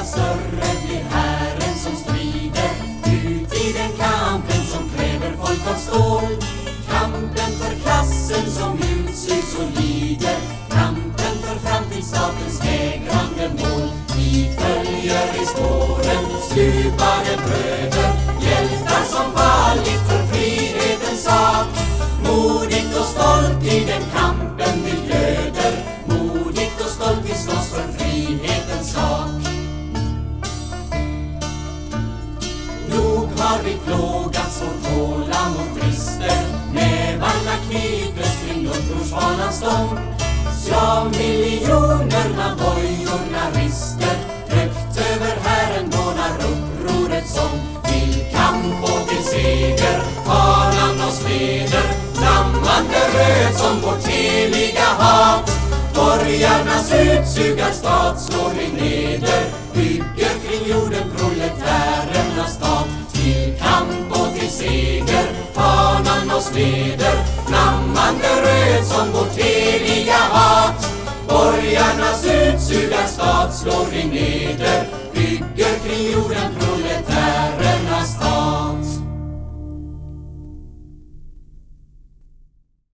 större blir hären som strider ut i den kampen som kräver folk av stål. Kampen för klassen som utsugs och lider, kampen för framtidsstatens vägrande mål. Vi följer i spåren stupade bröder, hjältar som fallit för frihetens sak. Modigt och stolt i den kampen vi glöder, modigt och stolt vi slåss för frihetens sak. Nog har vi plågats vårt tålamod brister, nävarna knipes kring upprorsfanans stång. Slavmiljonerna, bojorna rister, högt över Herren dånar upprorets sång. Till kamp och till seger, fanan oss leder, flammande röd som vårt heliga hat. Borgarnas utsugarstat slår vi neder,